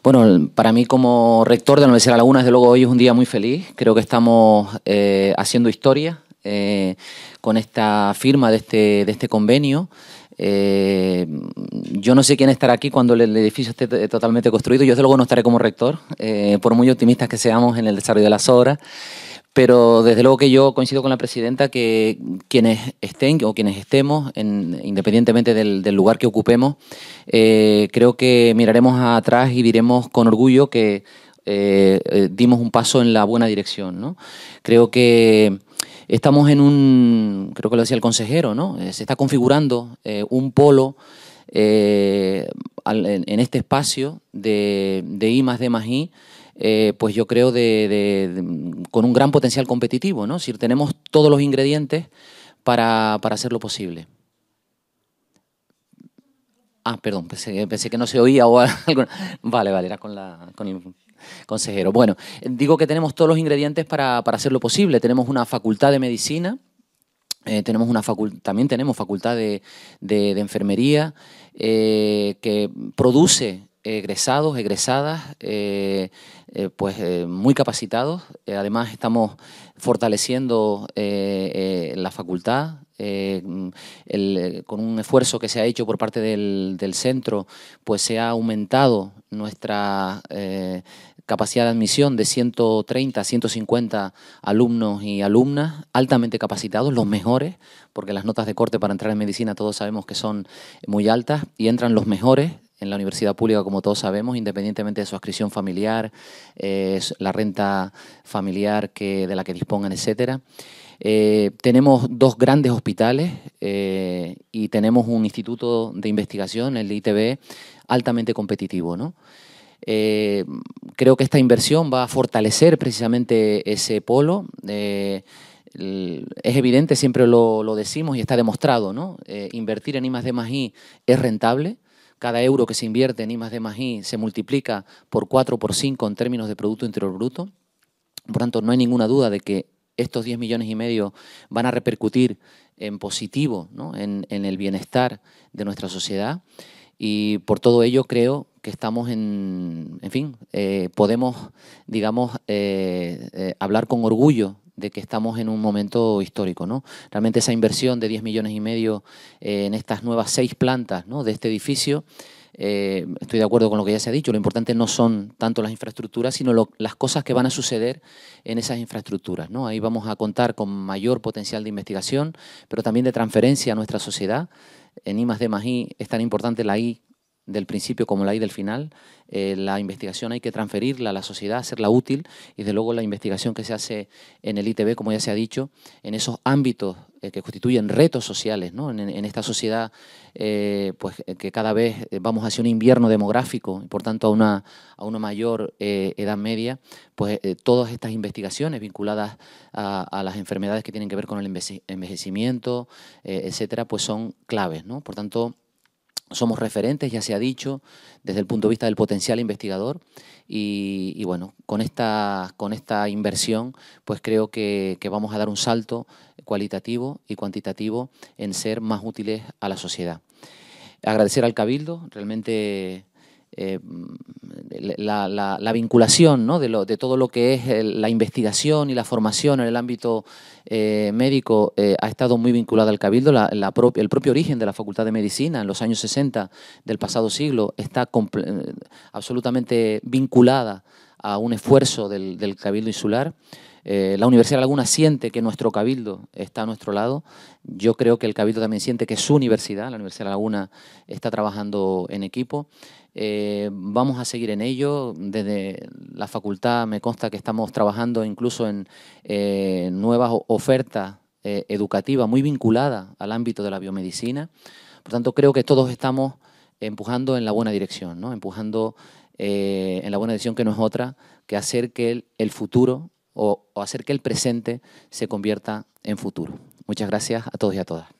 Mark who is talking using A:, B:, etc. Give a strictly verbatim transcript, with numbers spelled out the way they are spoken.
A: Bueno, para mí como rector de la Universidad de La Laguna, desde luego hoy es un día muy feliz. Creo que estamos eh, haciendo historia eh, con esta firma de este, de este convenio. Eh, yo no sé quién estará aquí cuando el, el edificio esté totalmente construido. Yo desde luego no estaré como rector, eh, por muy optimistas que seamos en el desarrollo de las obras. Pero desde luego que yo coincido con la presidenta que quienes estén o quienes estemos, en, independientemente del, del lugar que ocupemos, eh, creo que miraremos atrás y diremos con orgullo que eh, eh, dimos un paso en la buena dirección, ¿no? Creo que estamos en un, creo que lo decía el consejero, ¿no? Eh, se está configurando eh, un polo eh, al, en, en este espacio de, de I más D más I, Eh, pues yo creo de, de, de, con un gran potencial competitivo, ¿no? Si tenemos todos los ingredientes para, para hacerlo posible. Ah, perdón, pensé, pensé que no se oía o algo. Vale, vale, era con, la, con el consejero. Bueno, digo que tenemos todos los ingredientes para, para hacerlo posible. Tenemos una facultad de medicina, eh, tenemos una facul también tenemos facultad de, de, de enfermería eh, que produce egresados, egresadas, eh, eh, pues eh, muy capacitados. Eh, además estamos fortaleciendo eh, eh, la facultad eh, el, con un esfuerzo que se ha hecho por parte del, del centro, pues se ha aumentado nuestra eh, capacidad de admisión de ciento treinta a ciento cincuenta alumnos y alumnas altamente capacitados, los mejores, porque las notas de corte para entrar en medicina todos sabemos que son muy altas y entran los mejores en la universidad pública, como todos sabemos, independientemente de su adscripción familiar, eh, la renta familiar que, de la que dispongan, etcétera. Eh, tenemos dos grandes hospitales eh, y tenemos un instituto de investigación, el I T B, altamente competitivo, ¿no? Eh, creo que esta inversión va a fortalecer precisamente ese polo. Eh, es evidente, siempre lo, lo decimos y está demostrado, ¿no? Eh, invertir en I más D más I es rentable. Cada euro que se invierte en I más D más I se multiplica por cuatro o por cinco en términos de Producto Interior Bruto. Por tanto, no hay ninguna duda de que estos diez millones y medio van a repercutir en positivo, ¿no? en, en el bienestar de nuestra sociedad. Y por todo ello creo que estamos en, en fin, eh, podemos, digamos, eh, eh, hablar con orgullo de que estamos en un momento histórico, ¿no? Realmente esa inversión de diez millones y medio eh, en estas nuevas seis plantas, ¿no? de este edificio, eh, estoy de acuerdo con lo que ya se ha dicho, lo importante no son tanto las infraestructuras, sino lo, las cosas que van a suceder en esas infraestructuras, ¿no? Ahí vamos a contar con mayor potencial de investigación, pero también de transferencia a nuestra sociedad. En I más D más I es tan importante la I del principio como la I del final. Eh, la investigación hay que transferirla a la sociedad, hacerla útil, y desde luego la investigación que se hace en el I T B, como ya se ha dicho, en esos ámbitos eh, que constituyen retos sociales, ¿no? en, en esta sociedad eh, pues, que cada vez vamos hacia un invierno demográfico y por tanto a una, a una mayor eh, edad media, pues eh, todas estas investigaciones vinculadas a, a las enfermedades que tienen que ver con el envejecimiento, eh, etcétera, pues son claves, ¿no? Por tanto, somos referentes, ya se ha dicho, desde el punto de vista del potencial investigador y, y bueno, con esta, con esta inversión pues creo que, que vamos a dar un salto cualitativo y cuantitativo en ser más útiles a la sociedad. Agradecer al Cabildo, realmente eh, la, la, la vinculación, ¿no? de, lo, de todo lo que es el, la investigación y la formación en el ámbito eh, médico eh, ha estado muy vinculada al Cabildo. La, la pro, el propio origen de la Facultad de Medicina en los años sesenta del pasado siglo está absolutamente vinculada a un esfuerzo del, del Cabildo Insular. Eh, la Universidad de La Laguna siente que nuestro Cabildo está a nuestro lado. Yo creo que el Cabildo también siente que su universidad, la Universidad de La Laguna, está trabajando en equipo. Eh, vamos a seguir en ello. Desde la facultad me consta que estamos trabajando incluso en eh, nuevas ofertas eh, educativas muy vinculadas al ámbito de la biomedicina. Por tanto, creo que todos estamos empujando en la buena dirección, ¿no? Empujando eh, en la buena dirección, que no es otra que hacer que el, el futuro o, o hacer que el presente se convierta en futuro. Muchas gracias a todos y a todas.